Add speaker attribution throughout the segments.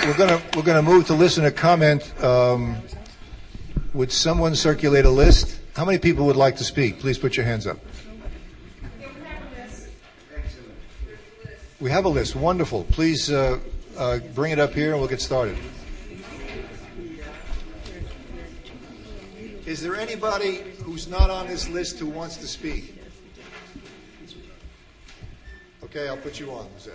Speaker 1: we're gonna move to listener comment. Would someone circulate a list? How many people would like to speak? Please put your hands up. We have a list. Wonderful. Please bring it up here and we'll get started. Is there anybody who's not on this list who wants to speak? Okay, I'll put you on, Zip.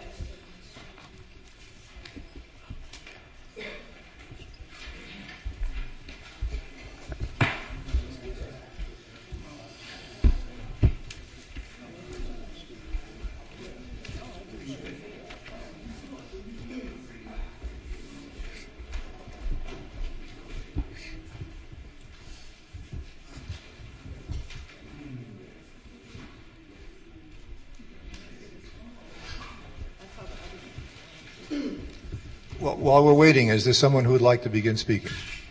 Speaker 1: Well, while we're waiting, is there someone who would like to begin speaking?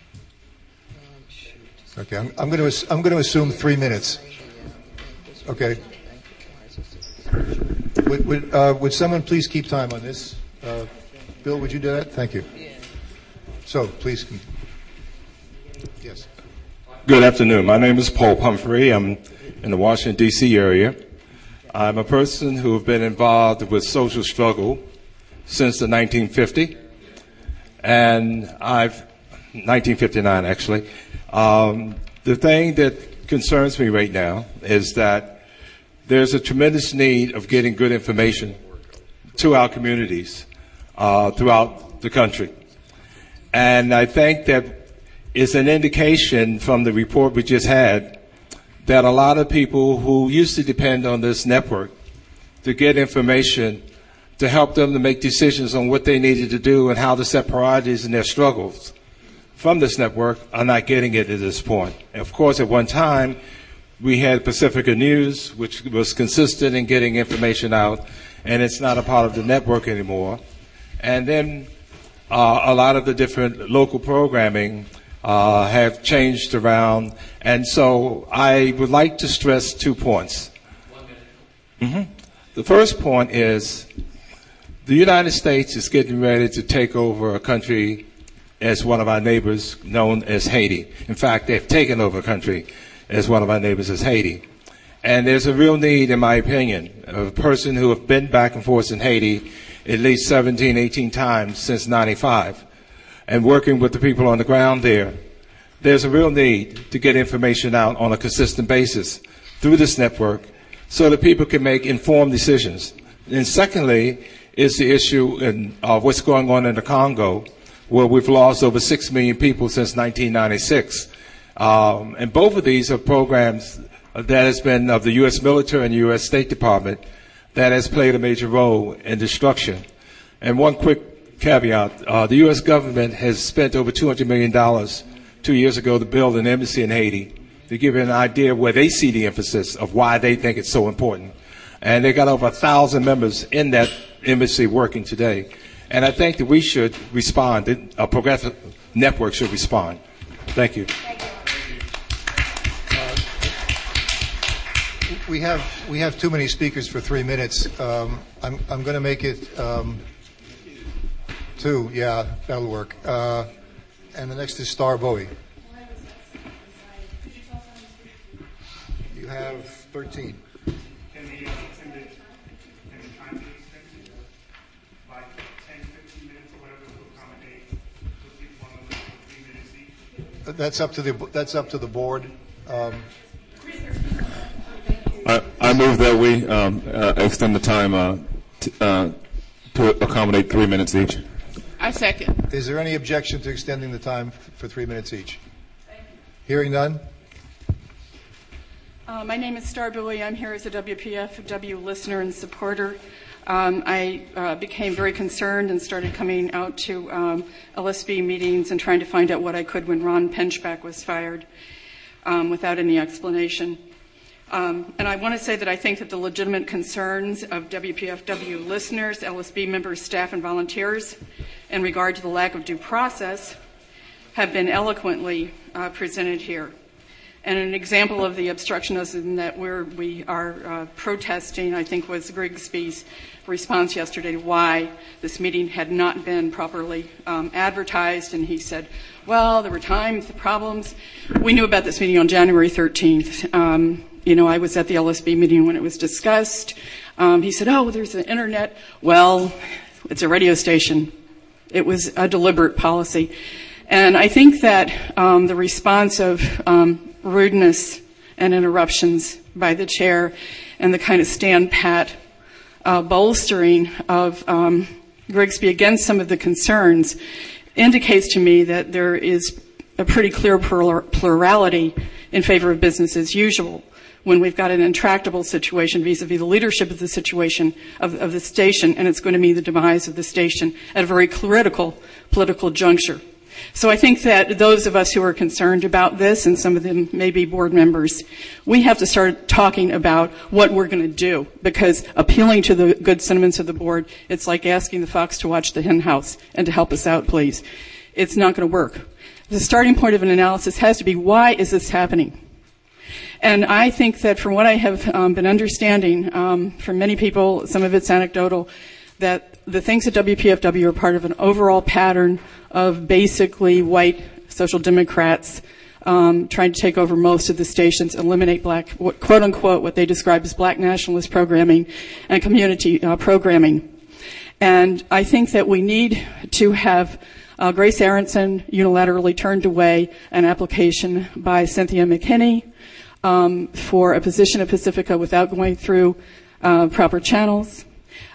Speaker 1: Okay, I'm going to assume 3 minutes. Okay. Would someone please keep time on this? Bill, would you do that? Thank you. So, please. Yes.
Speaker 2: Good afternoon. My name is Paul Pumphrey. I'm in the Washington, D.C. area. I'm a person who has been involved with social struggle since the 1950. And 1959 actually. The thing that concerns me right now is that there's a tremendous need of getting good information to our communities throughout the country. And I think that it's an indication from the report we just had that a lot of people who used to depend on this network to get information to help them to make decisions on what they needed to do and how to set priorities in their struggles from this network are not getting it at this point. And of course, at one time, we had Pacifica News, which was consistent in getting information out, and it's not a part of the network anymore. And then a lot of the different local programming have changed around. And so I would like to stress 2 points.
Speaker 3: 1 minute.
Speaker 2: The first point is the United States is getting ready to take over a country as one of our neighbors known as Haiti. In fact, they've taken over a country as one of our neighbors as Haiti. And there's a real need, in my opinion, of a person who have been back and forth in Haiti at least 17, 18 times since 95 and working with the people on the ground there. There's a real need to get information out on a consistent basis through this network so that people can make informed decisions. And secondly, is the issue of what's going on in the Congo, where we've lost over 6 million people since 1996. And both of these are programs that has been of the U.S. military and U.S. State Department that has played a major role in destruction. And one quick caveat, the U.S. government has spent over $200 million 2 years ago to build an embassy in Haiti to give you an idea of where they see the emphasis of why they think it's so important. And they got over 1,000 members in that embassy working today. And I think that we should respond, a progressive network should respond. Thank you.
Speaker 1: We have too many speakers for 3 minutes. I'm going to make it 2. Yeah, that'll work. And the next is Star Bowie. You have 13. That's up to the board.
Speaker 4: I move that we extend the time to accommodate 3 minutes each.
Speaker 5: I second.
Speaker 1: Is there any objection to extending the time for 3 minutes each? Hearing none.
Speaker 5: My name is Star Bowie. I'm here as a WPFW listener and supporter. I became very concerned and started coming out to LSB meetings and trying to find out what I could when Ron Penchback was fired without any explanation. And I want to say that I think that the legitimate concerns of WPFW listeners, LSB members, staff, and volunteers in regard to the lack of due process have been eloquently presented here. And an example of the obstructionism that we are protesting, I think, was Grigsby's response yesterday to why this meeting had not been properly advertised. And he said, well, there were times, the problems. We knew about this meeting on January 13th. I was at the LSB meeting when it was discussed. He said, oh, there's the internet. Well, it's a radio station. It was a deliberate policy. And I think that the response of rudeness and interruptions by the chair and the kind of stand-pat bolstering of Grigsby against some of the concerns indicates to me that there is a pretty clear plurality in favor of business as usual when we've got an intractable situation vis-a-vis the leadership of the situation of the station, and it's going to mean the demise of the station at a very critical political juncture. So I think that those of us who are concerned about this, and some of them may be board members, we have to start talking about what we're going to do, because appealing to the good sentiments of the board, it's like asking the fox to watch the hen house and to help us out, please. It's not going to work. The starting point of an analysis has to be, why is this happening? And I think that from what I have been understanding from many people, some of it's anecdotal, that the things at WPFW are part of an overall pattern of basically white social democrats trying to take over most of the stations, eliminate black, quote unquote, what they describe as black nationalist programming and community programming. And I think that we need to have Grace Aronson unilaterally turned away an application by Cynthia McKinney for a position at Pacifica without going through proper channels.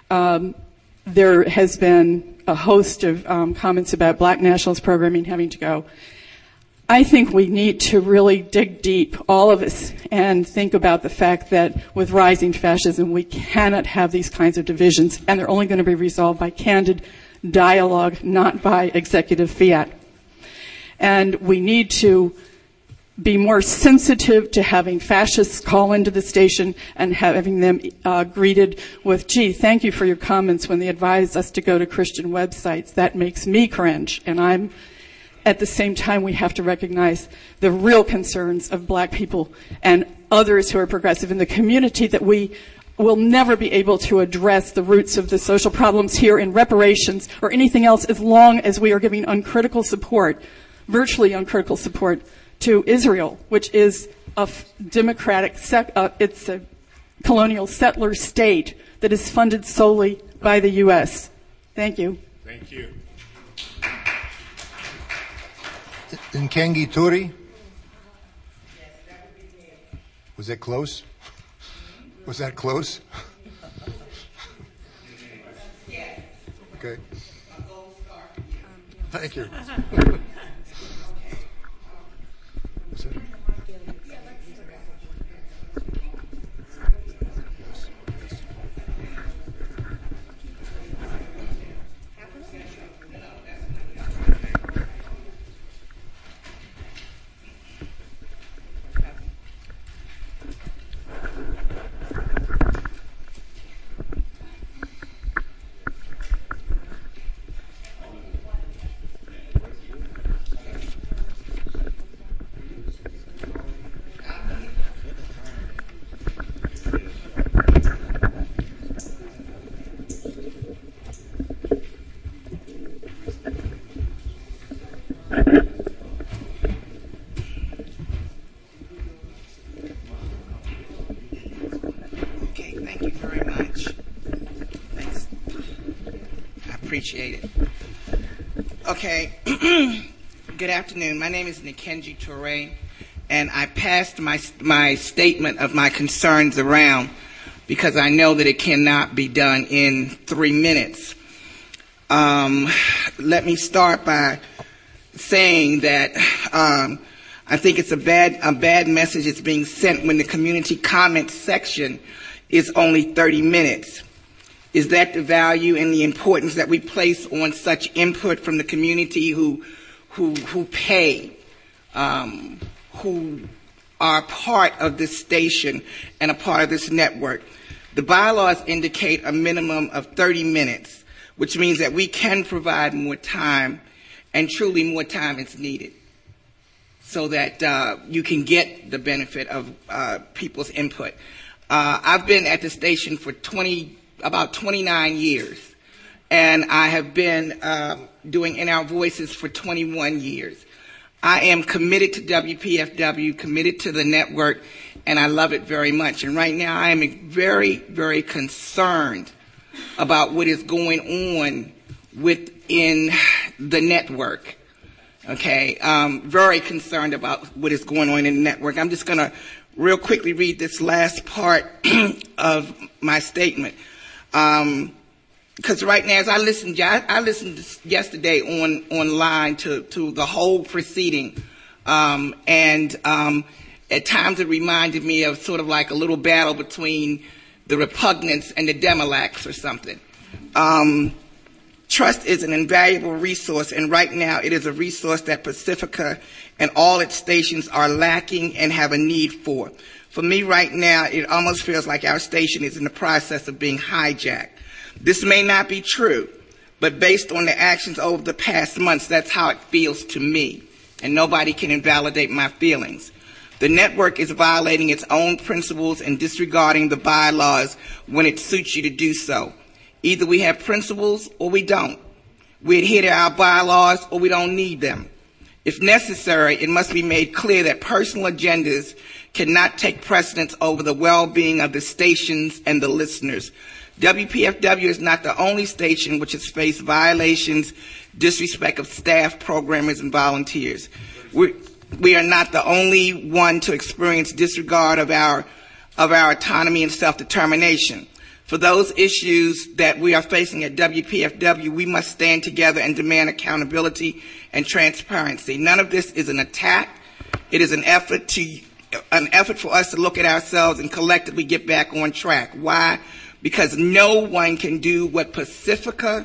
Speaker 5: There has been a host of comments about black nationalist programming having to go. I think we need to really dig deep, all of us, and think about the fact that with rising fascism, we cannot have these kinds of divisions, and they're only going to be resolved by candid dialogue, not by executive fiat. And we need to be more sensitive to having fascists call into the station and having them greeted with, gee, thank you for your comments when they advise us to go to Christian websites. That makes me cringe. And at the same time, we have to recognize the real concerns of black people and others who are progressive in the community, that we will never be able to address the roots of the social problems here in reparations or anything else as long as we are giving uncritical support, virtually uncritical support, to Israel, which is a democratic, it's a colonial settler state that is funded solely by the U.S. Thank you.
Speaker 2: Thank you.
Speaker 1: Nkengi Turi? Was that close? Was that close? Okay. Thank you.
Speaker 6: Appreciate it. Okay. Good afternoon. My name is Nkengi Toure, and I passed my statement of my concerns around because I know that it cannot be done in 3 minutes. Let me start by saying that I think it's a bad message that's being sent when the community comment section is only 30 minutes. Is that the value and the importance that we place on such input from the community who pay, who are part of this station and a part of this network? The bylaws indicate a minimum of 30 minutes, which means that we can provide more time, and truly more time is needed. so that you can get the benefit of people's input. I've been at the station for about 29 years, and I have been doing In Our Voices for 21 years. I am committed to WPFW, committed to the network, and I love it very much. And right now I am very, very concerned about what is going on within the network. Okay, very concerned about what is going on in the network. I'm just going to real quickly read this last part of my statement. Because right now, as I listened yesterday online to the whole proceeding, and at times it reminded me of sort of like a little battle between the Repugnants and the Demilacks or something. Trust is an invaluable resource, and right now it is a resource that Pacifica and all its stations are lacking and have a need for. For me right now, it almost feels like our station is in the process of being hijacked. This may not be true, but based on the actions over the past months, that's how it feels to me, and nobody can invalidate my feelings. The network is violating its own principles and disregarding the bylaws when it suits you to do so. Either we have principles or we don't. We adhere to our bylaws or we don't need them. If necessary, it must be made clear that personal agendas cannot take precedence over the well-being of the stations and the listeners. WPFW is not the only station which has faced violations, disrespect of staff, programmers, and volunteers. We are not the only one to experience disregard of our autonomy and self-determination. For those issues that we are facing at WPFW, we must stand together and demand accountability and transparency. None of this is an attack. It is an effort for us to look at ourselves and collectively get back on track. Why? Because no one can do what Pacifica,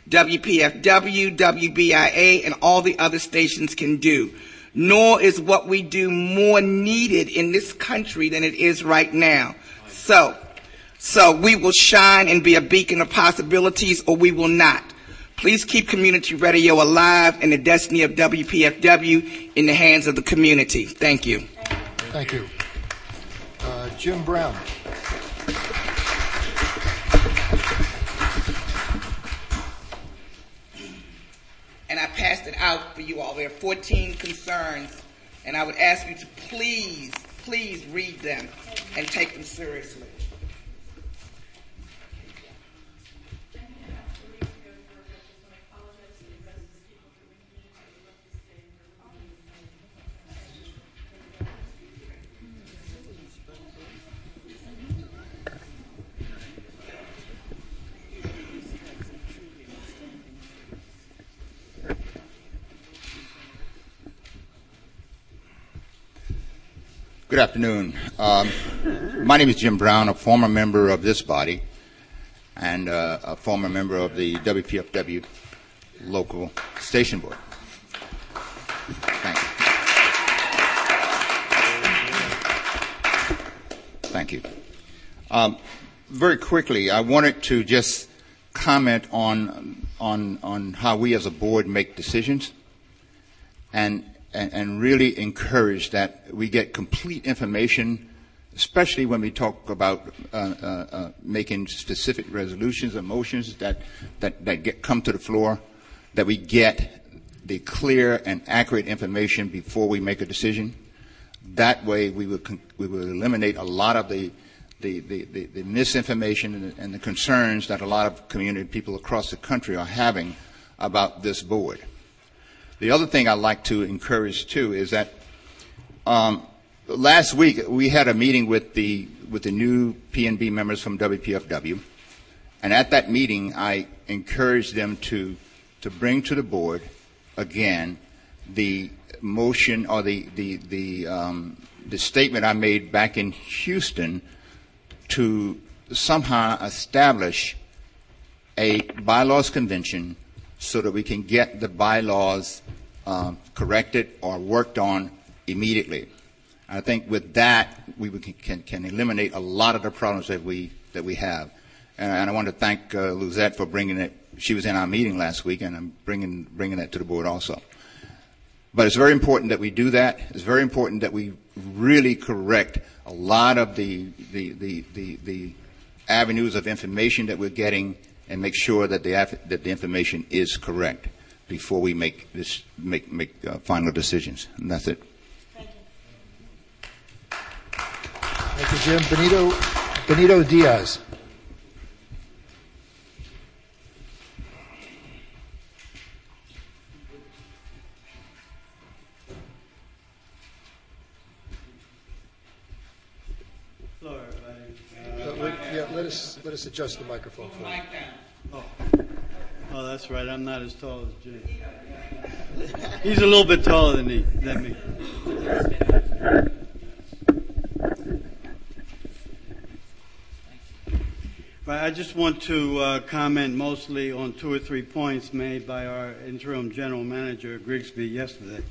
Speaker 6: WPFW, WBIA, and all the other stations can do. Nor is what we do more needed in this country than it is right now. So we will shine and be a beacon of possibilities, or we will not. Please keep community radio alive and the destiny of WPFW in the hands of the community. Thank you.
Speaker 1: Thank you. Jim Brown.
Speaker 6: And I passed it out for you all. There are 14 concerns, and I would ask you to please read them and take them seriously.
Speaker 7: Good afternoon. My name is Jim Brown, a former member of this body and a former member of the WPFW local station board. Thank you. Very quickly, I wanted to just comment on how we as a board make decisions and really encourage that we get complete information, especially when we talk about making specific resolutions or motions that come to the floor, that we get the clear and accurate information before we make a decision. That way we will eliminate a lot of the misinformation and the concerns that a lot of community people across the country are having about this board. The other thing I'd like to encourage, too, is that last week we had a meeting with the new P&B members from WPFW, and at that meeting I encouraged them to bring to the board again the motion or the statement I made back in Houston to somehow establish a bylaws convention so that we can get the bylaws corrected or worked on immediately. I think with that we can eliminate a lot of the problems that we have. And I want to thank Luzette for bringing it. She was in our meeting last week, and I'm bringing that to the board also. But it's very important that we do that. It's very important that we really correct a lot of the avenues of information that we're getting, and make sure that the information is correct before we make final decisions. And that's it.
Speaker 1: Thank you, Jim. Benito Diaz.
Speaker 8: Hello, everybody.
Speaker 1: Let us adjust the microphone for you.
Speaker 8: Oh, that's right. I'm not as tall as Jim. He's a little bit taller than me. I just want to comment mostly on 2 or 3 points made by our interim general manager, Grigsby, yesterday.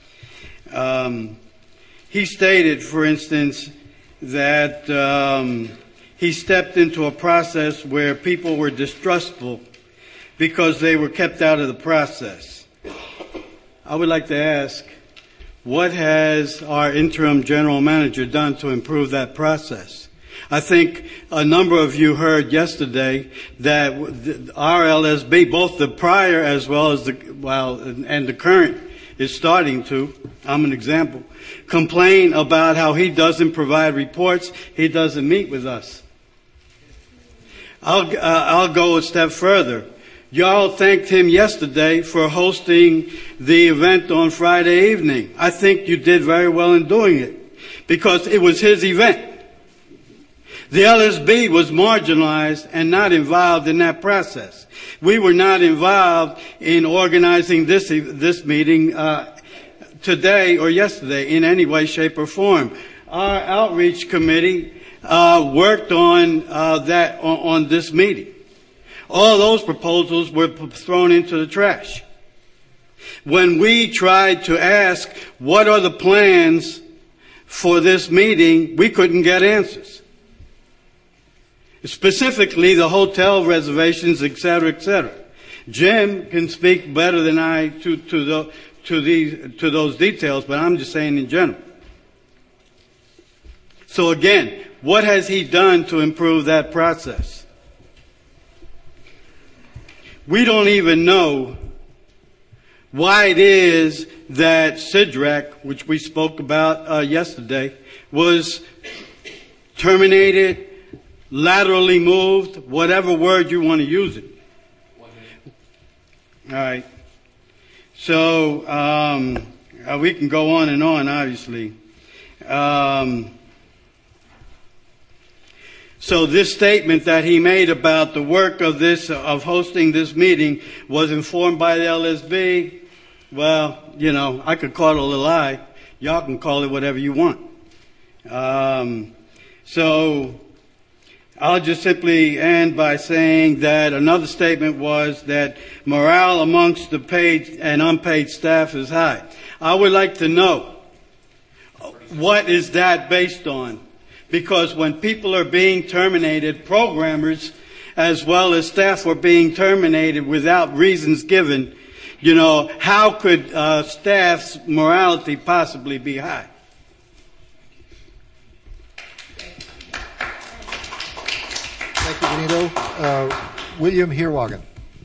Speaker 8: He stated, for instance, that he stepped into a process where people were distrustful because they were kept out of the process. I would like to ask, what has our interim general manager done to improve that process? I think a number of you heard yesterday that our LSB, both the prior as well as and the current is starting to, I'm an example, complain about how he doesn't provide reports, he doesn't meet with us. I'll go a step further. Y'all thanked him yesterday for hosting the event on Friday evening. I think you did very well in doing it because it was his event. The LSB was marginalized and not involved in that process. We were not involved in organizing this meeting today or yesterday in any way, shape, or form. Our outreach committee worked on this meeting. All those proposals were thrown into the trash. When we tried to ask what are the plans for this meeting, we couldn't get answers. Specifically, the hotel reservations, et cetera, et cetera. Jim can speak better than I to those details, but I'm just saying in general. So again, what has he done to improve that process? We don't even know why it is that CIDRAC, which we spoke about yesterday, was terminated, laterally moved, whatever word you want to use it. All right. So we can go on and on, obviously. So this statement that he made about the work of hosting this meeting was informed by the LSB. Well, I could call it a lie. Y'all can call it whatever you want. So I'll just simply end by saying that another statement was that morale amongst the paid and unpaid staff is high. I would like to know, what is that based on? Because when people are being terminated, programmers as well as staff are being terminated without reasons given, how could staff's morality possibly be high?
Speaker 1: Thank you, Benito. William Heerwagen.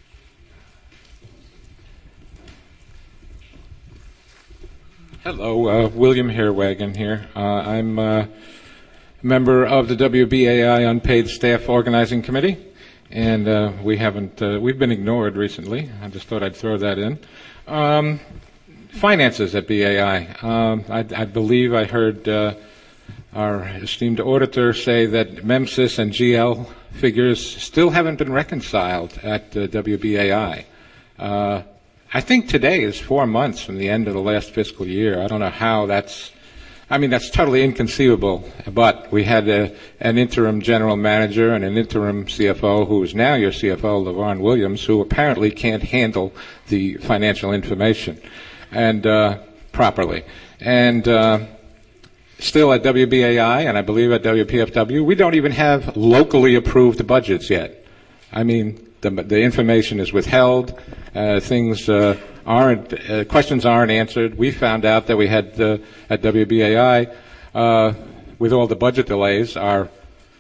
Speaker 9: Hello, William Heerwagen here. I'm a member of the WBAI Unpaid Staff Organizing Committee, and we've been ignored recently. I just thought I'd throw that in. Finances at BAI. I believe I heard our esteemed auditor say that MEMSIS and GL figures still haven't been reconciled at WBAI. I think today is 4 months from the end of the last fiscal year. I don't know how that's totally inconceivable. But we had an interim general manager and an interim CFO, who is now your CFO, LaVarn Williams, who apparently can't handle the financial information and properly. And still at WBAI, and I believe at WPFW, we don't even have locally approved budgets yet. I mean, the information is withheld. Things questions aren't answered. We found out that we had at WBAI, with all the budget delays, a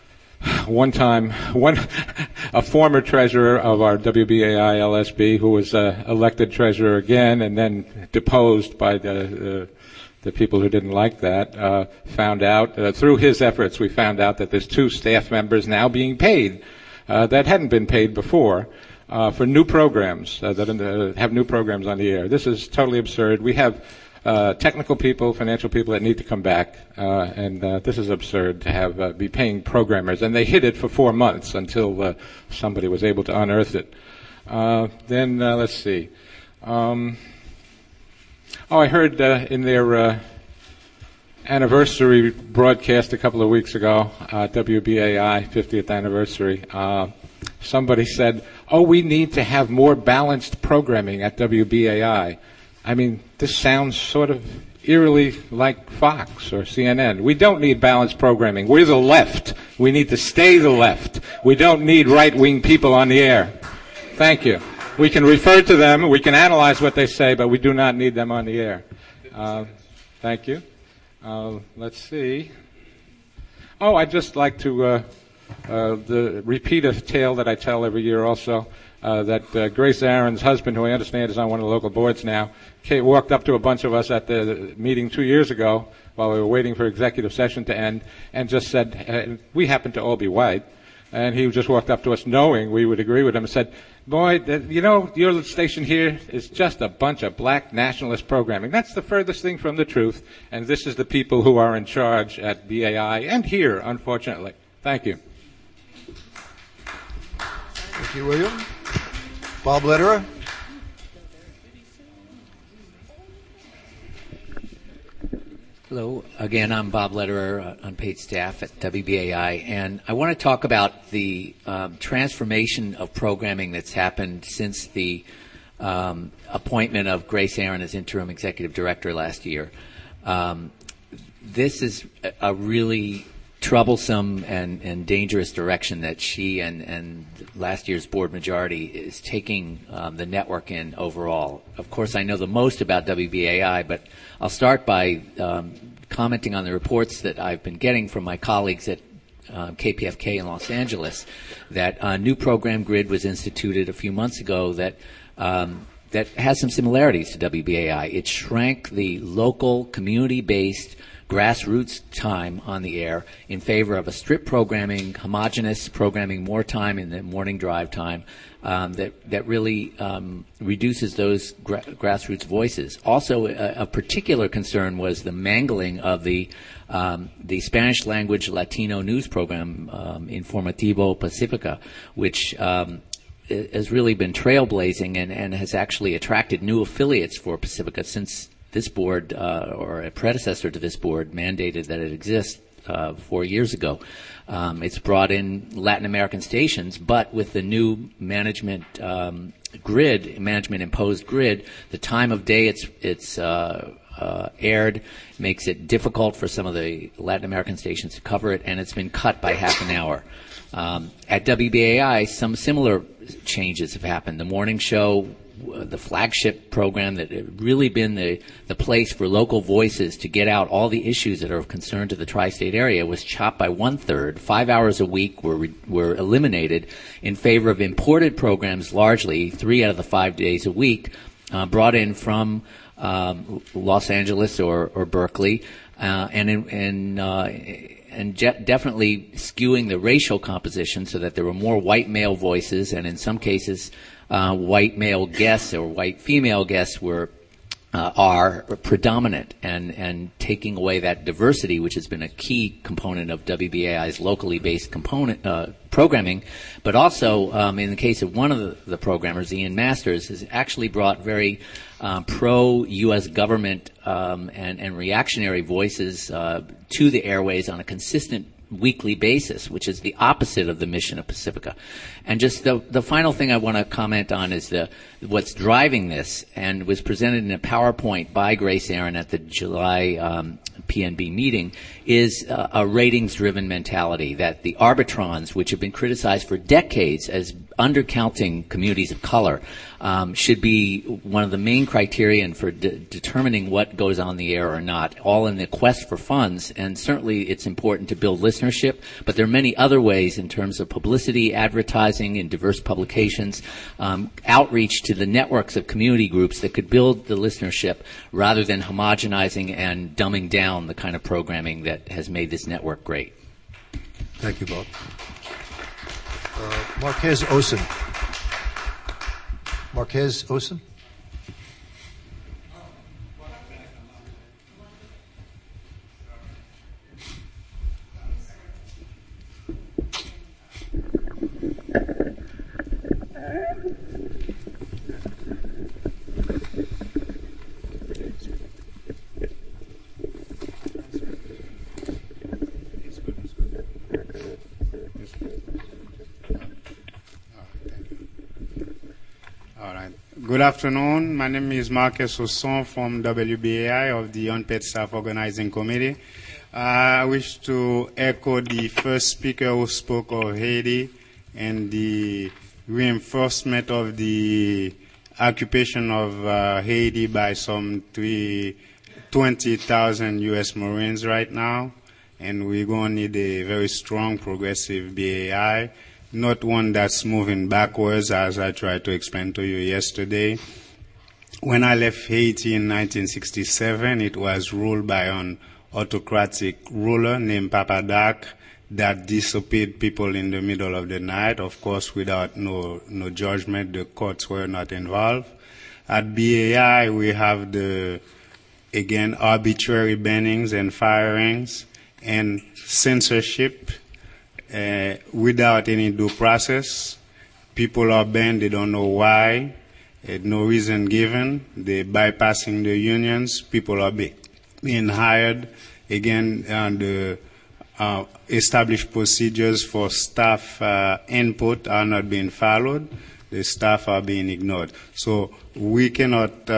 Speaker 9: former treasurer of our WBAI LSB, who was elected treasurer again and then deposed by the people who didn't like that, found out, through his efforts, we found out that there's 2 staff members now being paid that hadn't been paid before for new programs that have new programs on the air. This is totally absurd. We have technical people, financial people that need to come back, and this is absurd to have be paying programmers. And they hid it for 4 months until somebody was able to unearth it. Then let's see. I heard in their anniversary broadcast a couple of weeks ago, WBAI 50th anniversary, somebody said, we need to have more balanced programming at WBAI. I mean, this sounds sort of eerily like Fox or CNN. We don't need balanced programming. We're the left. We need to stay the left. We don't need right-wing people on the air. Thank you. We can refer to them, we can analyze what they say, but we do not need them on the air. Thank you. Let's see. I'd just like to repeat a tale that I tell every year also, that Grace Aaron's husband, who I understand is on one of the local boards now, walked up to a bunch of us at the meeting 2 years ago while we were waiting for executive session to end, and just said, we happen to all be white, and he just walked up to us knowing we would agree with him and said, boy, your station here is just a bunch of black nationalist programming. That's the furthest thing from the truth, and this is the people who are in charge at BAI and here, unfortunately. Thank you.
Speaker 1: Thank you, William. Bob Lederer.
Speaker 3: Hello. Again, I'm Bob Lederer, unpaid staff at WBAI, and I want to talk about the transformation of programming that's happened since the appointment of Grace Aaron as interim executive director last year. This is a really troublesome and dangerous direction that she and last year's board majority is taking the network in overall. Of course, I know the most about WBAI, but I'll start by commenting on the reports that I've been getting from my colleagues at KPFK in Los Angeles, that a new program grid was instituted a few months ago that has some similarities to WBAI. It shrank the local, community-based grassroots time on the air in favor of a strip programming, homogenous programming, more time in the morning drive time, that really reduces those grassroots voices. Also, a particular concern was the mangling of the Spanish language Latino news program, Informativo Pacifica, which has really been trailblazing and has actually attracted new affiliates for Pacifica since this board, or a predecessor to this board, mandated that it exist 4 years ago. It's brought in Latin American stations, but with the new management imposed grid, the time of day it's aired makes it difficult for some of the Latin American stations to cover it, and it's been cut by half an hour. At WBAI, some similar changes have happened. The morning show, the flagship program that had really been the place for local voices to get out all the issues that are of concern to the tri-state area, was chopped by 1/3. 5 hours a week were eliminated in favor of imported programs, largely 3 out of the 5 days a week, brought in from Los Angeles or Berkeley, and definitely skewing the racial composition so that there were more white male voices, and in some cases white male guests or white female guests are predominant, and taking away that diversity, which has been a key component of WBAI's locally based programming. But also, in the case of one of the programmers, Ian Masters, has actually brought very pro-U.S. government and reactionary voices to the airways on a consistent weekly basis, which is the opposite of the mission of Pacifica. And just the final thing I want to comment on is what's driving this, and was presented in a PowerPoint by Grace Aaron at the July PNB meeting, is a ratings-driven mentality, that the arbitrons, which have been criticized for decades as undercounting communities of color should be one of the main criterion for determining what goes on the air or not, all in the quest for funds. And certainly it's important to build listenership, but there are many other ways in terms of publicity, advertising in diverse publications, outreach to the networks of community groups that could build the listenership rather than homogenizing and dumbing down the kind of programming that has made this network great.
Speaker 1: Thank you, Bob. Marquez Osen. Marquez Osen?
Speaker 10: Good afternoon. My name is Marcus Osson from WBAI of the Unpaid Staff Organizing Committee. I wish to echo the first speaker who spoke of Haiti and the reinforcement of the occupation of Haiti by some 20,000 U.S. Marines right now. And we're going to need a very strong progressive BAI. Not one that's moving backwards, as I tried to explain to you yesterday. When I left Haiti in 1967, it was ruled by an autocratic ruler named Papa Doc that disappeared people in the middle of the night, of course without no judgment. The courts were not involved. At BAI, we have again, arbitrary bannings and firings and censorship. Without any due process. People are banned, they don't know why, no reason given. They're bypassing the unions. People are being hired. Again, the established procedures for staff input are not being followed. The staff are being ignored. So we cannot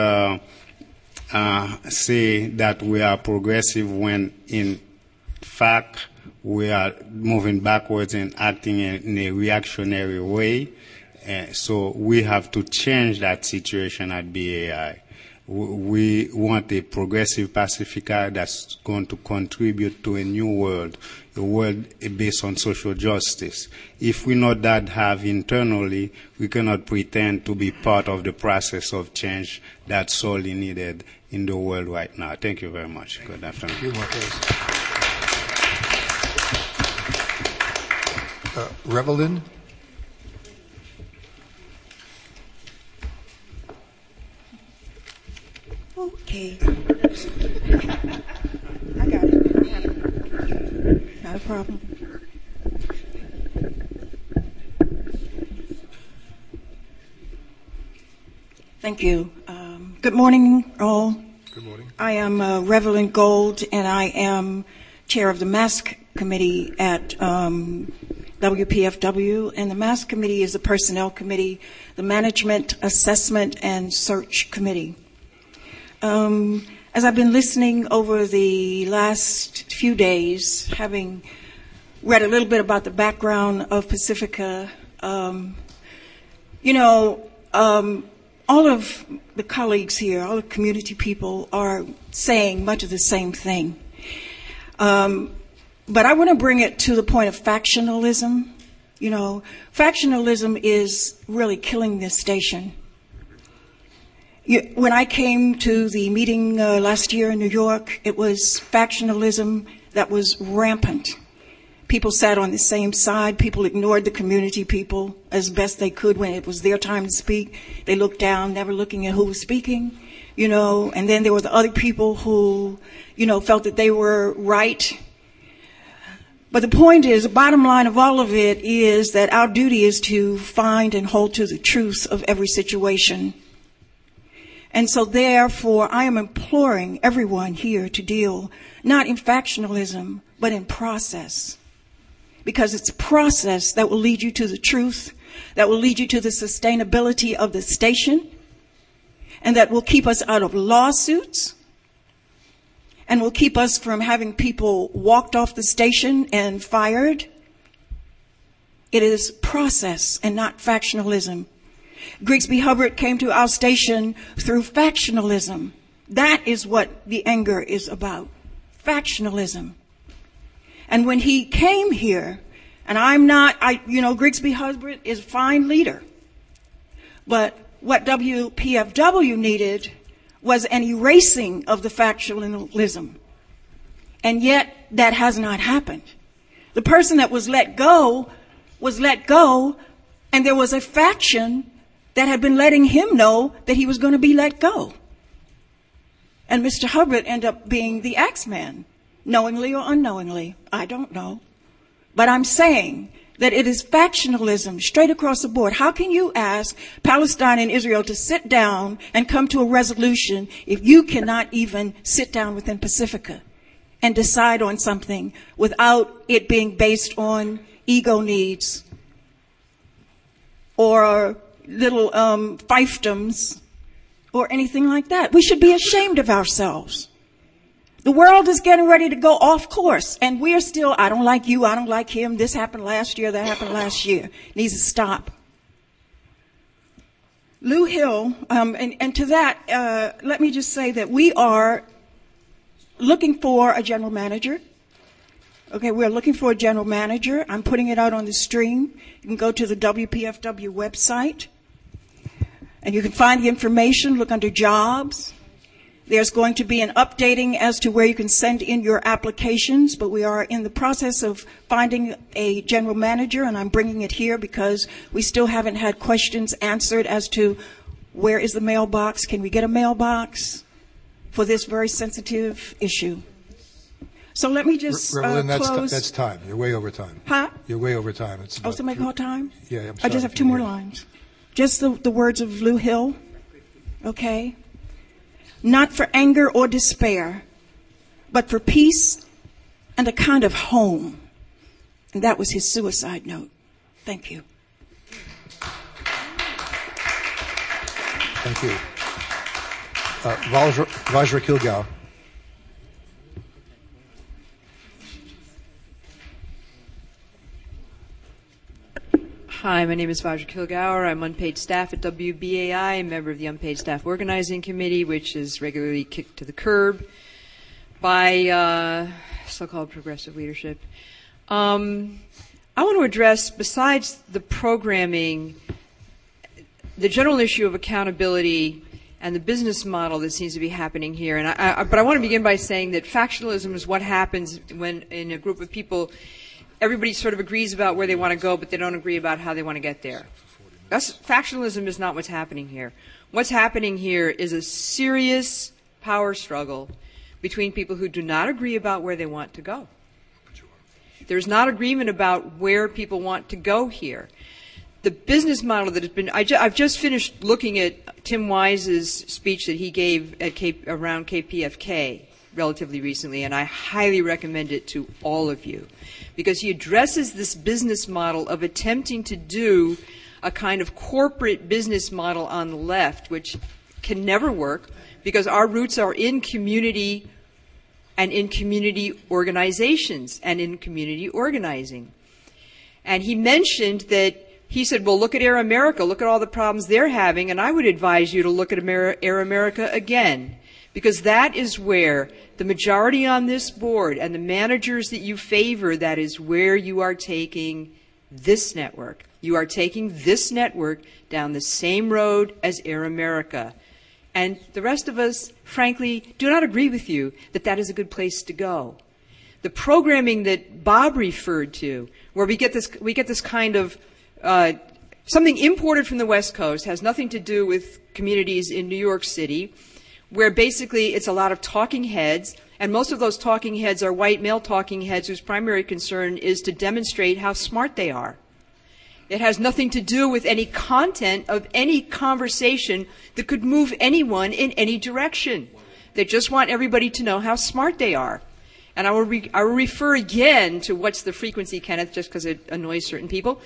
Speaker 10: say that we are progressive when in fact we are moving backwards and acting in a reactionary way. So we have to change that situation at BAI. We want a progressive Pacifica that's going to contribute to a new world, a world based on social justice. If we not that have internally, we cannot pretend to be part of the process of change that's sorely needed in the world right now. Thank you very much. Good afternoon.
Speaker 1: Thank you, Marquez. Revelin?
Speaker 11: Okay. I got it. Not a problem. Thank you. Good morning, all.
Speaker 1: Good morning.
Speaker 11: I am Revelin Gold, and I am chair of the MASC committee at WPFW, and the MASC committee is the personnel committee, the management, assessment, and search committee. As I've been listening over the last few days, having read a little bit about the background of Pacifica, all of the colleagues here, all the community people are saying much of the same thing. But I want to bring it to the point of factionalism. Factionalism is really killing this station. When I came to the meeting last year in New York, it was factionalism that was rampant. People sat on the same side. People ignored the community people as best they could when it was their time to speak. They looked down, never looking at who was speaking, and then there were the other people who, felt that they were right. But the point is, the bottom line of all of it is that our duty is to find and hold to the truth of every situation. And so therefore, I am imploring everyone here to deal not in factionalism, but in process. Because it's process that will lead you to the truth, that will lead you to the sustainability of the station, and that will keep us out of lawsuits, and will keep us from having people walked off the station and fired. It is process and not factionalism. Grigsby Hubbard came to our station through factionalism. That is what the anger is about. Factionalism. And when he came here, and Grigsby Hubbard is a fine leader, but what WPFW needed was an erasing of the factionalism. And yet, that has not happened. The person that was let go, and there was a faction that had been letting him know that he was going to be let go. And Mr. Hubbard ended up being the Axeman, knowingly or unknowingly. I don't know. But I'm saying that it is factionalism straight across the board. How can you ask Palestine and Israel to sit down and come to a resolution if you cannot even sit down within Pacifica and decide on something without it being based on ego needs or little fiefdoms or anything like that? We should be ashamed of ourselves. The world is getting ready to go off course, and we're still, I don't like you, I don't like him, this happened last year, that happened last year. It needs to stop. Lou Hill, and to that, let me just say that we are looking for a general manager. Okay, we're looking for a general manager. I'm putting it out on the stream. You can go to the WPFW website, and you can find the information, look under jobs. There's going to be an updating as to where you can send in your applications, but we are in the process of finding a general manager, and I'm bringing it here because we still haven't had questions answered as to where is the mailbox. Can we get a mailbox for this very sensitive issue? So let me just close.
Speaker 1: That's time. You're way over time.
Speaker 11: Huh?
Speaker 1: You're way over time.
Speaker 11: Somebody call time?
Speaker 1: Yeah, I'm sorry.
Speaker 11: I just have two more lines. Just the words of Lou Hill. Okay? Not for anger or despair, but for peace and a kind of home. And that was his suicide note. Thank you.
Speaker 1: Thank you. Vajra Kilgour.
Speaker 12: Hi, my name is Vajra Kilgour. I'm unpaid staff at WBAI, a member of the Unpaid Staff Organizing Committee, which is regularly kicked to the curb by so-called progressive leadership. I want to address, besides the programming, the general issue of accountability and the business model that seems to be happening here. But I want to begin by saying that factionalism is what happens when in a group of people everybody sort of agrees about where they want to go, but they don't agree about how they want to get there. Factionalism is not what's happening here. What's happening here is a serious power struggle between people who do not agree about where they want to go. There's not agreement about where people want to go here. The business model that has been, I've just finished looking at Tim Wise's speech that he gave at around KPFK relatively recently, and I highly recommend it to all of you, because he addresses this business model of attempting to do a kind of corporate business model on the left, which can never work, because our roots are in community and in community organizations and in community organizing. And he mentioned that, he said, well, look at Air America, look at all the problems they're having, and I would advise you to look at Air America again, because that is where the majority on this board and the managers that you favor, that is where you are taking this network. You are taking this network down the same road as Air America. And the rest of us, frankly, do not agree with you that that is a good place to go. The programming that Bob referred to, where we get this kind of something imported from the West Coast, has nothing to do with communities in New York City, where basically it's a lot of talking heads, and most of those talking heads are white male talking heads whose primary concern is to demonstrate how smart they are. It has nothing to do with any content of any conversation that could move anyone in any direction. They just want everybody to know how smart they are. And I will refer again to what's the frequency, Kenneth, just because it annoys certain people.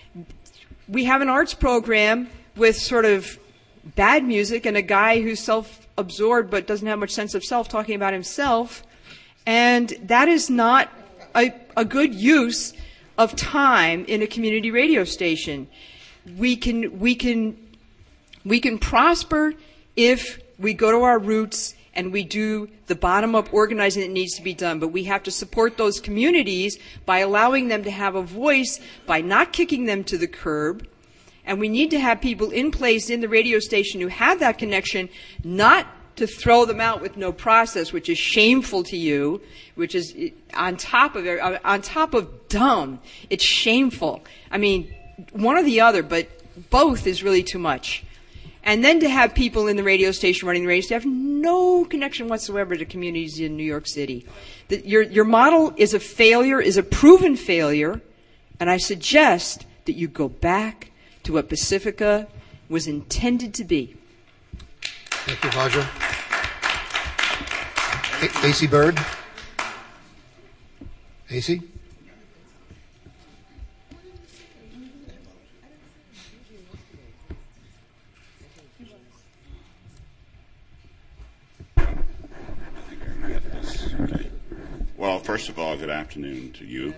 Speaker 12: We have an arts program with sort of bad music and a guy who's self-absorbed but doesn't have much sense of self talking about himself, and that is not a good use of time in a community radio station. We can prosper if we go to our roots and we do the bottom-up organizing that needs to be done. But we have to support those communities by allowing them to have a voice, by not kicking them to the curb. And we need to have people in place in the radio station who have that connection, not to throw them out with no process, which is shameful to you, which is on top of dumb. It's shameful. I mean, one or the other, but both is really too much. And then to have people in the radio station running the radio station have no connection whatsoever to communities in New York City. Your model is a failure, is a proven failure, and I suggest that you go back to what Pacifica was intended to be.
Speaker 1: Thank you, Vajra. AC Bird. AC?
Speaker 13: Well, first of all, good afternoon to you.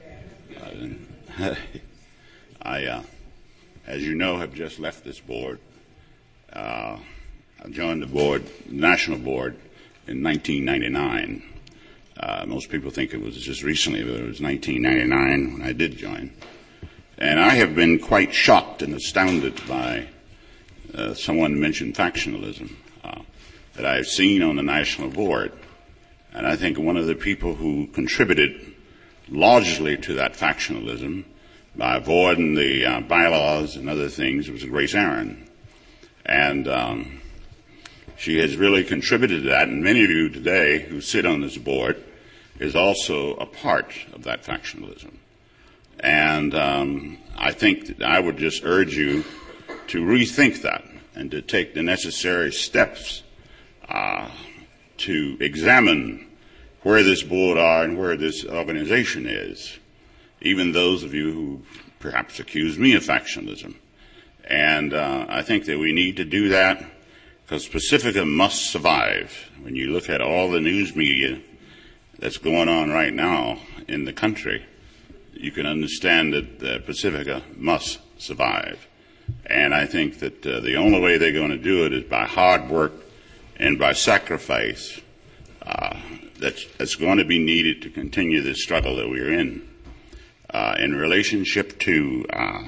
Speaker 13: I, as you know, have just left this board. I joined the board, the national board, in 1999. Most people think it was just recently, but it was 1999 when I did join. And I have been quite shocked and astounded by someone mentioned factionalism that I've seen on the national board. And I think one of the people who contributed largely to that factionalism by avoiding the bylaws and other things was Grace Aaron. And she has really contributed to that, and many of you today who sit on this board is also a part of that factionalism. And I think that I would just urge you to rethink that and to take the necessary steps to examine where this board are and where this organization is, even those of you who perhaps accuse me of factionalism. And I think that we need to do that because Pacifica must survive. When you look at all the news media that's going on right now in the country, you can understand that Pacifica must survive. And I think that the only way they're going to do it is by hard work and by sacrifice that's going to be needed to continue this struggle that we're in relationship to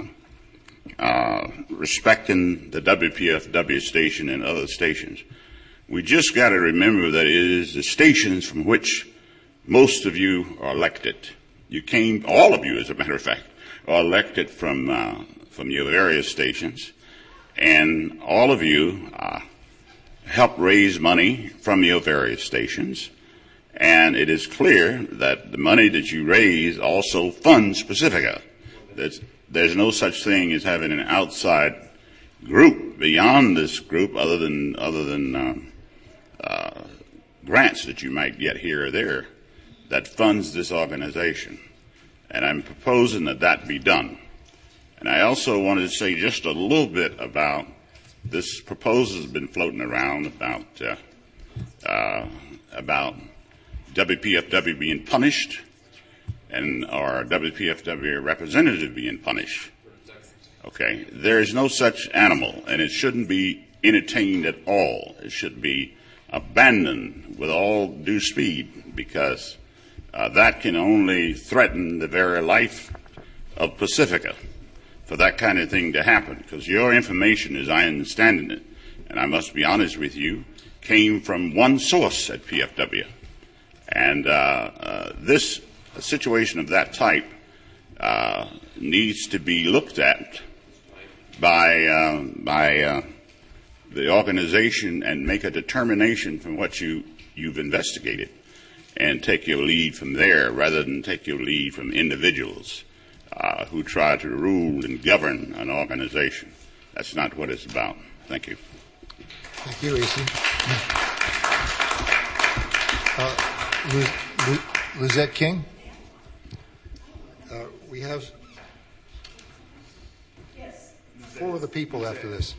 Speaker 13: respecting the WPFW station and other stations. We just got to remember that it is the stations from which most of you are elected. You came, all of you, as a matter of fact, are elected from your various stations, and all of you help raise money from your various stations. And it is clear that the money that you raise also funds Pacifica. There's no such thing as having an outside group beyond this group other than grants that you might get here or there that funds this organization. And I'm proposing that be done. And I also wanted to say just a little bit about this proposal that's been floating around about WPFW being punished and our WPFW representative being punished. Okay, there is no such animal, and it shouldn't be entertained at all. It should be abandoned with all due speed, because that can only threaten the very life of Pacifica for that kind of thing to happen. Because your information, as I understand it, and I must be honest with you, came from one source at PFW. And this situation of that type needs to be looked at by the organization and make a determination from what you've investigated and take your lead from there rather than take your lead from individuals who try to rule and govern an organization. That's not what it's about. Thank you.
Speaker 1: Thank you, AC. Lizette King? We have 4 of the people after this.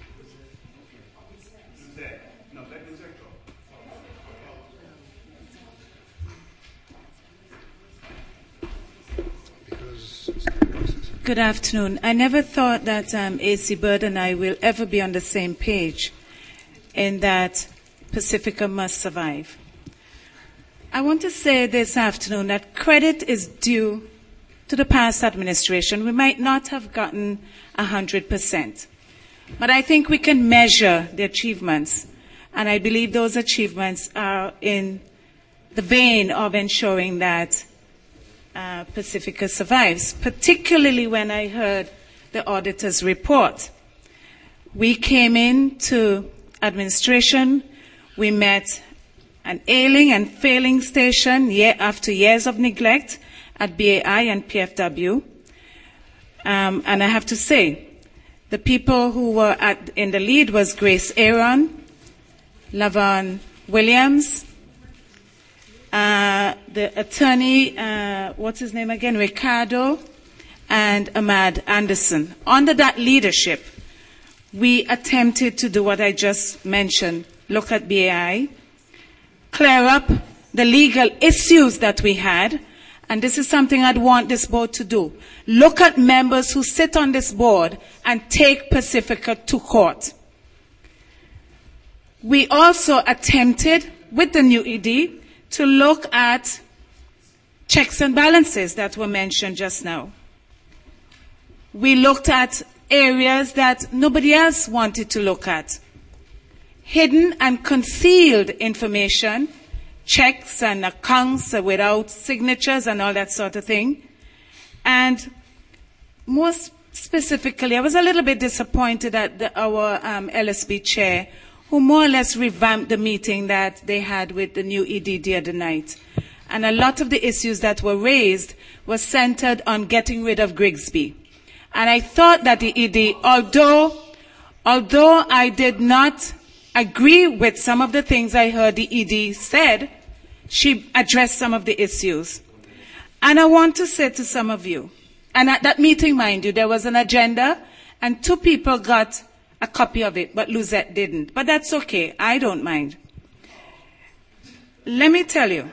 Speaker 1: Because
Speaker 14: Good afternoon. I never thought that A.C. Bird and I will ever be on the same page in that Pacifica must survive. I want to say this afternoon that credit is due to the past administration. We might not have gotten 100%, but I think we can measure the achievements, and I believe those achievements are in the vein of ensuring that Pacifica survives, particularly when I heard the auditor's report. We came into administration, we met an ailing and failing station after years of neglect at BAI and PFW. And I have to say, the people who were in the lead was Grace Aaron, Lavon Williams, the attorney, what's his name again, Ricardo, and Ahmad Anderson. Under that leadership, we attempted to do what I just mentioned, look at BAI, clear up the legal issues that we had, and this is something I'd want this board to do. Look at members who sit on this board and take Pacifica to court. We also attempted, with the new ED, to look at checks and balances that were mentioned just now. We looked at areas that nobody else wanted to look at. Hidden and concealed information, checks and accounts without signatures and all that sort of thing. And more specifically, I was a little bit disappointed at our LSB chair, who more or less revamped the meeting that they had with the new ED the other night. And a lot of the issues that were raised were centered on getting rid of Grigsby. And I thought that the ED, although I did not agree with some of the things I heard the ED said, she addressed some of the issues. And I want to say to some of you, and at that meeting, mind you, there was an agenda, and 2 people got a copy of it, but Luzette didn't. But that's okay. I don't mind. Let me tell you,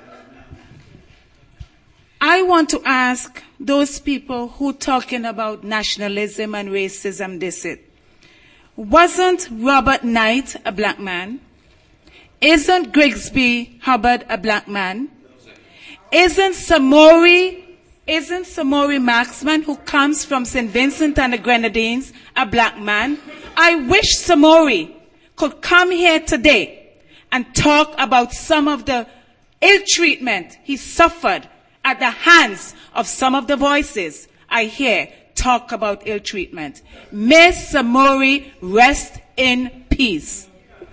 Speaker 14: I want to ask those people who talking about nationalism and racism this it. Wasn't Robert Knight a black man? Isn't Grigsby Hubbard a black man? Isn't Samori Marksman, who comes from St. Vincent and the Grenadines, a black man? I wish Samori could come here today and talk about some of the ill treatment he suffered at the hands of some of the voices I hear talk about ill treatment. May Samori rest in peace.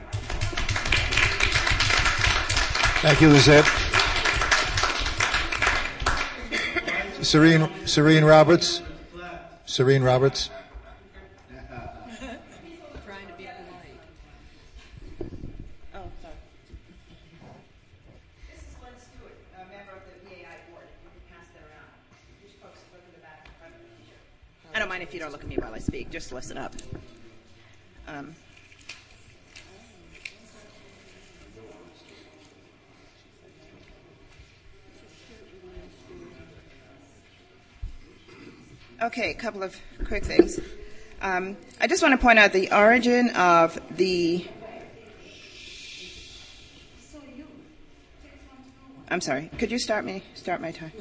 Speaker 1: Thank you, Lizette. Serene Roberts. Serene Roberts.
Speaker 15: I don't mind if you don't look at me while I speak. Just listen up. Okay, a couple of quick things. I just want to point out the origin of the... I'm sorry. Could you start my time?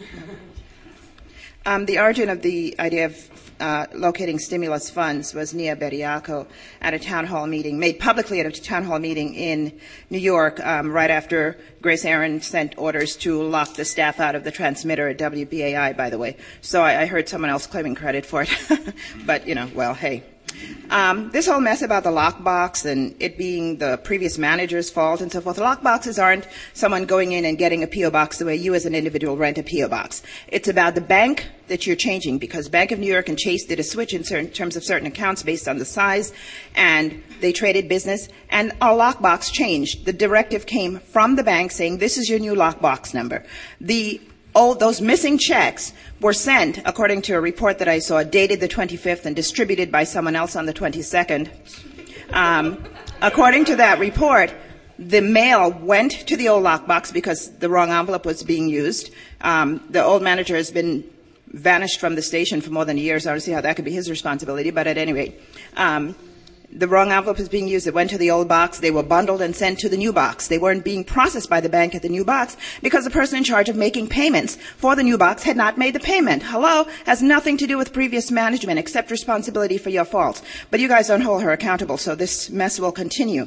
Speaker 15: The origin of the idea of locating stimulus funds was Nia Bediako at a town hall meeting, made publicly at a town hall meeting in New York, right after Grace Aaron sent orders to lock the staff out of the transmitter at WBAI, by the way. So I heard someone else claiming credit for it. But, well, hey. This whole mess about the lockbox and it being the previous manager's fault and so forth. Lockboxes aren't someone going in and getting a P.O. box the way you as an individual rent a P.O. box. It's about the bank that you're changing, because Bank of New York and Chase did a switch in terms of certain accounts based on the size, and they traded business, and our lockbox changed. The directive came from the bank saying, this is your new lockbox number. Those missing checks were sent, according to a report that I saw, dated the 25th and distributed by someone else on the 22nd. According to that report, the mail went to the old lockbox because the wrong envelope was being used. The old manager has been vanished from the station for more than a year, so I don't see how that could be his responsibility, but at any rate, the wrong envelope is being used. It went to the old box. They were bundled and sent to the new box. They weren't being processed by the bank at the new box because the person in charge of making payments for the new box had not made the payment. Hello? Has nothing to do with previous management except responsibility for your faults. But you guys don't hold her accountable, so this mess will continue.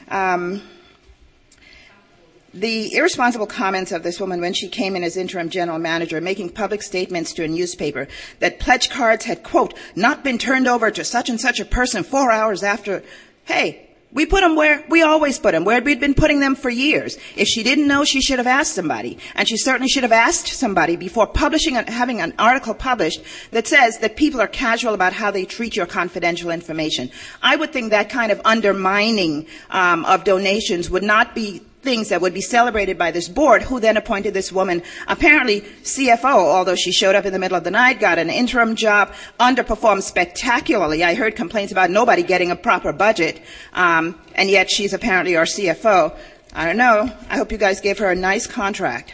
Speaker 15: The irresponsible comments of this woman when she came in as interim general manager, making public statements to a newspaper that pledge cards had, quote, not been turned over to such and such a person 4 hours after. Hey, we put them where we always put them, where we'd been putting them for years. If she didn't know, she should have asked somebody. And she certainly should have asked somebody before publishing and having an article published that says that people are casual about how they treat your confidential information. I would think that kind of undermining of donations would not be things that would be celebrated by this board, who then appointed this woman, apparently CFO, although she showed up in the middle of the night, got an interim job, underperformed spectacularly. I heard complaints about nobody getting a proper budget, and yet she's apparently our CFO. I don't know. I hope you guys gave her a nice contract.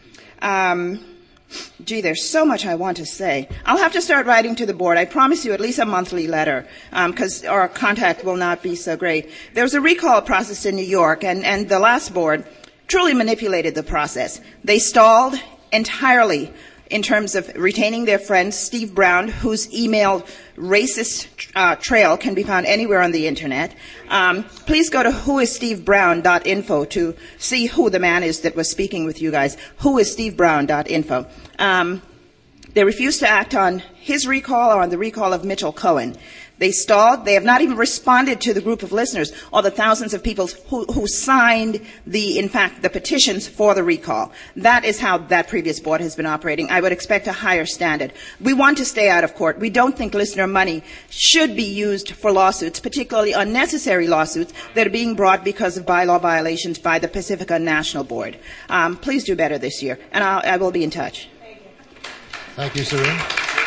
Speaker 15: Gee, there's so much I want to say. I'll have to start writing to the board. I promise you at least a monthly letter, because our contact will not be so great. There was a recall process in New York, and the last board truly manipulated the process. They stalled entirely in terms of retaining their friend Steve Brown, whose email racist trail can be found anywhere on the internet. Please go to whoisstevebrown.info to see who the man is that was speaking with you guys. Whoisstevebrown.info. They refused to act on his recall or on the recall of Mitchell Cohen. They stalled. They have not even responded to the group of listeners or the thousands of people who signed in fact, the petitions for the recall. That is how that previous board has been operating. I would expect a higher standard. We want to stay out of court. We don't think listener money should be used for lawsuits, particularly unnecessary lawsuits that are being brought because of bylaw violations by the Pacifica National Board. Please do better this year, and I will be in touch.
Speaker 1: Thank you, Serene.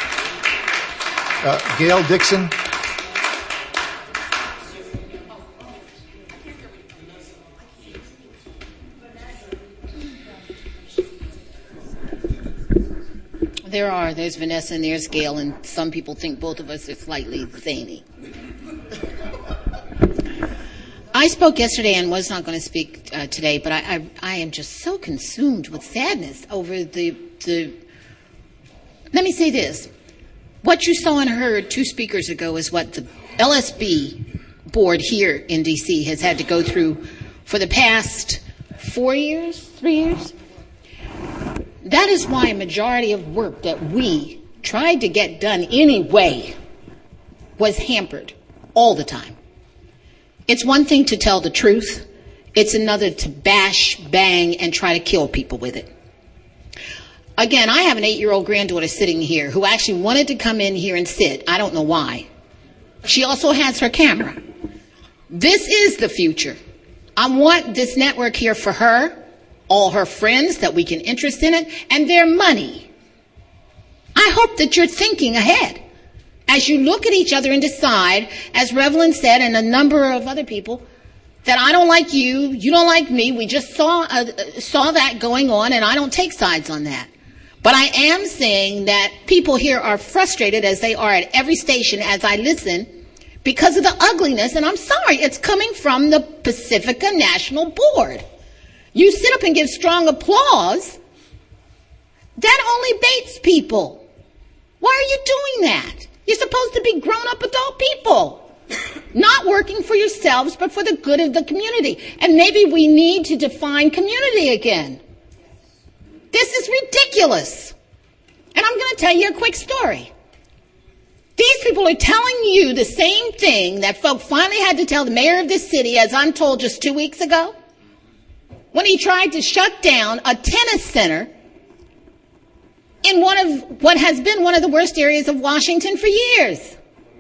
Speaker 1: Gail Dixon.
Speaker 16: There's Vanessa and there's Gail, and some people think both of us are slightly zany. I spoke yesterday and was not going to speak today, but I am just so consumed with sadness over let me say this. What you saw and heard 2 speakers ago is what the LSB board here in D.C. has had to go through for the past 4 years, 3 years. That is why a majority of work that we tried to get done anyway was hampered all the time. It's one thing to tell the truth. It's another to bash, bang, and try to kill people with it. Again, I have an 8-year-old granddaughter sitting here who actually wanted to come in here and sit. I don't know why. She also has her camera. This is the future. I want this network here for her, all her friends that we can interest in it, and their money. I hope that you're thinking ahead as you look at each other and decide, as Revelyn said and a number of other people, that I don't like you, you don't like me. We just saw that going on, and I don't take sides on that. But I am saying that people here are frustrated, as they are at every station as I listen, because of the ugliness, and I'm sorry, it's coming from the Pacifica National Board. You sit up and give strong applause. That only baits people. Why are you doing that? You're supposed to be grown-up adult people, not working for yourselves, but for the good of the community. And maybe we need to define community again. This is ridiculous. And I'm going to tell you a quick story. These people are telling you the same thing that folk finally had to tell the mayor of this city, as I'm told just 2 weeks ago, when he tried to shut down a tennis center in one of what has been one of the worst areas of Washington for years.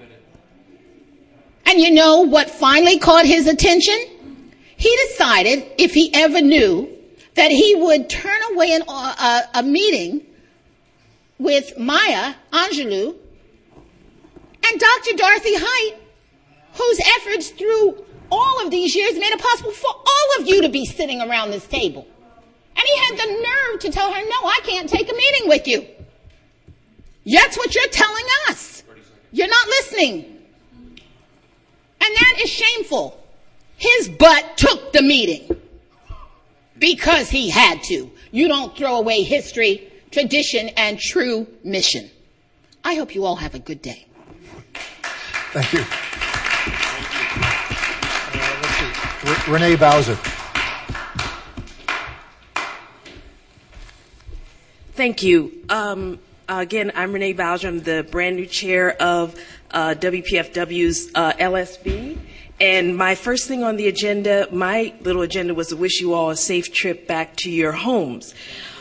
Speaker 16: And you know what finally caught his attention? He decided, if he ever knew, that he would turn away a meeting with Maya Angelou and Dr. Dorothy Height, whose efforts through all of these years made it possible for all of you to be sitting around this table. And he had the nerve to tell her, no, I can't take a meeting with you. That's what you're telling us. You're not listening. And that is shameful. His butt took the meeting because he had to. You don't throw away history, tradition, and true mission. I hope you all have a good day.
Speaker 1: Thank you. Let's see. Renee Bowser.
Speaker 17: Thank you. Again, I'm Renee Bowser. I'm the brand new chair of WPFW's LSB. And my first thing on the agenda, my little agenda, was to wish you all a safe trip back to your homes.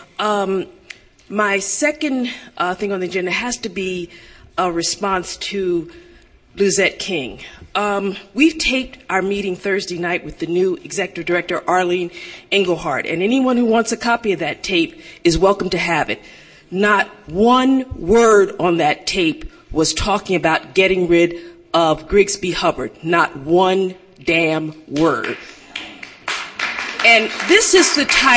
Speaker 17: My second thing on the agenda has to be a response to Lizette King. We've taped our meeting Thursday night with the new executive director, Arlene Engelhardt, and anyone who wants a copy of that tape is welcome to have it. Not one word on that tape was talking about getting rid of Grigsby Hubbard. Not one damn word. And this is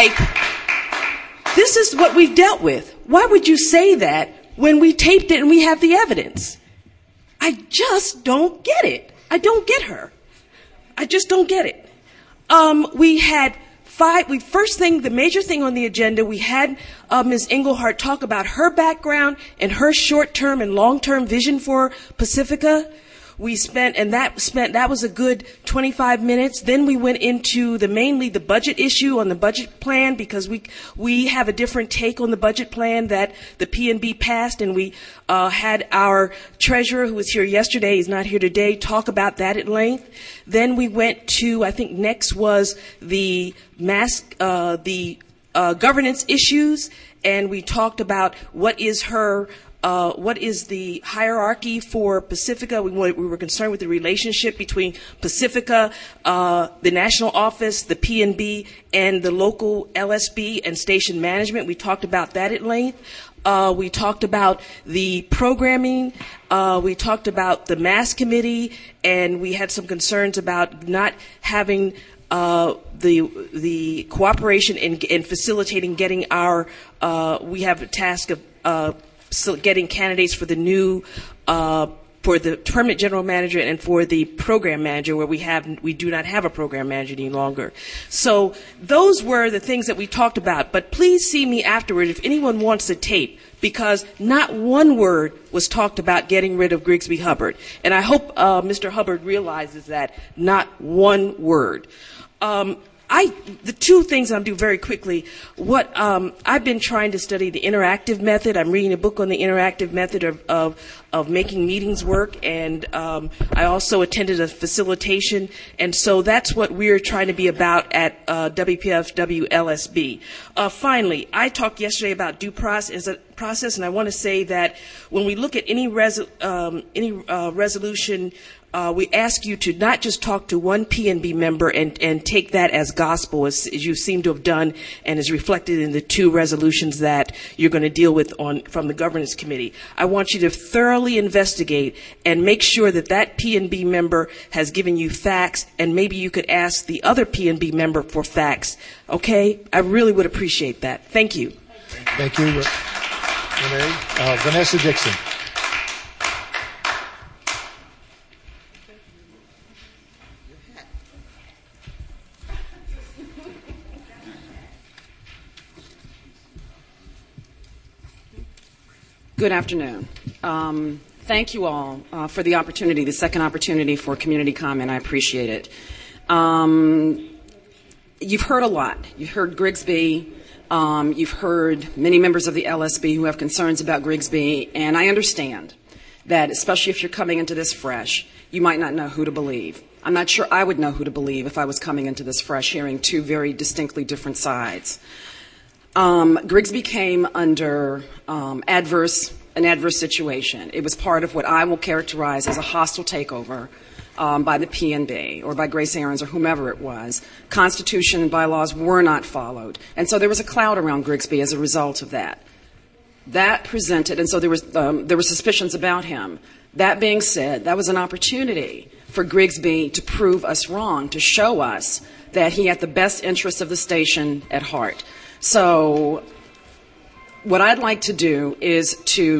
Speaker 17: what we've dealt with. Why would you say that when we taped it and we have the evidence? I just don't get it. I don't get her. I just don't get it. We had the major thing on the agenda, we had Ms. Engelhardt talk about her background and her short-term and long-term vision for Pacifica. That was a good 25 minutes. Then we went into mainly the budget issue on the budget plan, because we have a different take on the budget plan that the PNB passed, and we had our treasurer, who was here yesterday, he's not here today, talk about that at length. Then we went to, I think next was the governance issues, and we talked about what is the hierarchy for Pacifica. We were concerned with the relationship between Pacifica, the national office, the PNB, and the local LSB and station management. We talked about that at length. We talked about the programming. We talked about the mass committee, and we had some concerns about not having the cooperation in facilitating getting we have a task of getting candidates for the new for the permanent general manager and for the program manager, where we do not have a program manager any longer. So those were the things that we talked about. But please see me afterward if anyone wants the tape, because not one word was talked about getting rid of Grigsby Hubbard. And I hope Mr. Hubbard realizes that. Not one word. The two things I'll do very quickly. I've been trying to study the interactive method. I'm reading a book on the interactive method of making meetings work, and I also attended a facilitation, and so that's what we're trying to be about at WPFW LSB. Finally, I talked yesterday about due process, and I want to say that when we look at any resolution, we ask you to not just talk to one PNB member and take that as gospel, as you seem to have done and is reflected in the two resolutions that you're going to deal with from the governance committee. I want you to thoroughly investigate and make sure that PNB member has given you facts, and maybe you could ask the other PNB member for facts. Okay? I really would appreciate that. Thank you.
Speaker 1: Thank you, Renee. Vanessa Dixon.
Speaker 18: Good afternoon. Thank you all for the opportunity, the second opportunity for community comment. I appreciate it. You've heard a lot. You've heard Grigsby. You've heard many members of the LSB who have concerns about Grigsby, and I understand that, especially if you're coming into this fresh, you might not know who to believe. I'm not sure I would know who to believe if I was coming into this fresh, hearing two very distinctly different sides. Grigsby came under an adverse situation. It was part of what I will characterize as a hostile takeover by the PNB or by Grace Aarons or whomever it was. Constitution and bylaws were not followed. And so there was a cloud around Grigsby as a result of that. That presented, and so there were suspicions about him. That being said, that was an opportunity for Grigsby to prove us wrong, to show us that he had the best interests of the station at heart. So what I'd like to do is to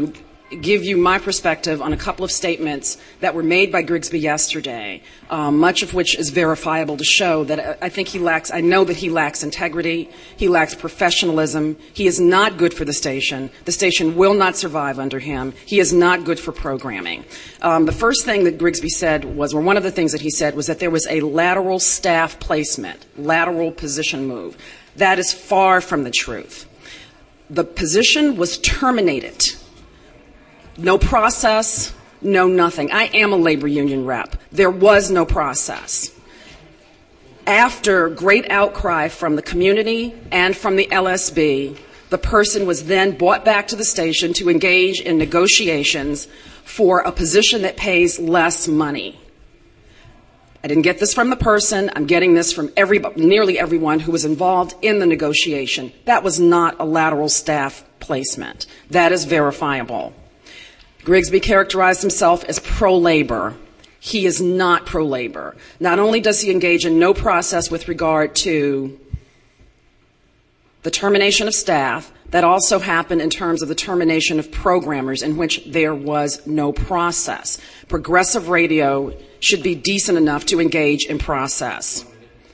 Speaker 18: give you my perspective on a couple of statements that were made by Grigsby yesterday, much of which is verifiable to show that I know that he lacks integrity, he lacks professionalism, he is not good for the station will not survive under him, he is not good for programming. The first thing that Grigsby said or one of the things that he said was that there was a lateral staff placement, lateral position move. That is far from the truth. The position was terminated. No process, no nothing. I am a labor union rep. There was no process. After great outcry from the community and from the LSB, the person was then brought back to the station to engage in negotiations for a position that pays less money. I didn't get this from the person. I'm getting this from nearly everyone who was involved in the negotiation. That was not a lateral staff placement. That is verifiable. Grigsby characterized himself as pro-labor. He is not pro-labor. Not only does he engage in no process with regard to the termination of staff, that also happened in terms of the termination of programmers in which there was no process. Progressive radio should be decent enough to engage in process.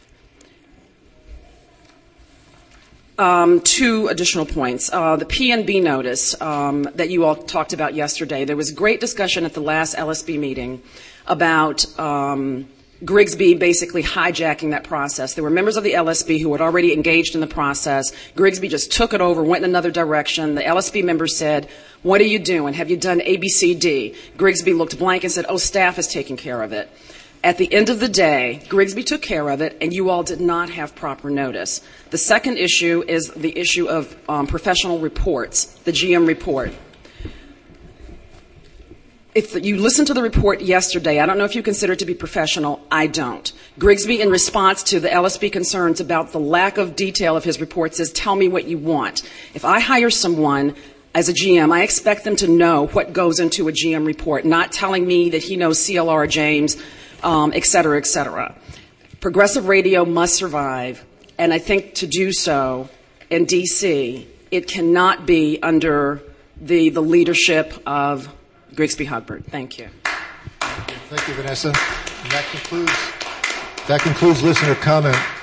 Speaker 18: Two additional points. The PNB notice that you all talked about yesterday, there was great discussion at the last LSB meeting about Grigsby basically hijacking that process. There were members of the LSB who had already engaged in the process. Grigsby just took it over, went in another direction. The LSB members said, "What are you doing? Have you done ABCD?" Grigsby looked blank and said, "Oh, staff is taking care of it." At the end of the day, Grigsby took care of it, and you all did not have proper notice. The second issue is the issue of professional reports, the GM report. If you listened to the report yesterday, I don't know if you consider it to be professional. I don't. Grigsby, in response to the LSB concerns about the lack of detail of his report, says, "Tell me what you want." If I hire someone as a GM, I expect them to know what goes into a GM report, not telling me that he knows CLR James, et cetera, et cetera. Progressive radio must survive, and I think to do so in D.C., it cannot be under the leadership of Grigsby Hugbert. Thank you.
Speaker 1: Thank you, Vanessa. And that concludes listener comment.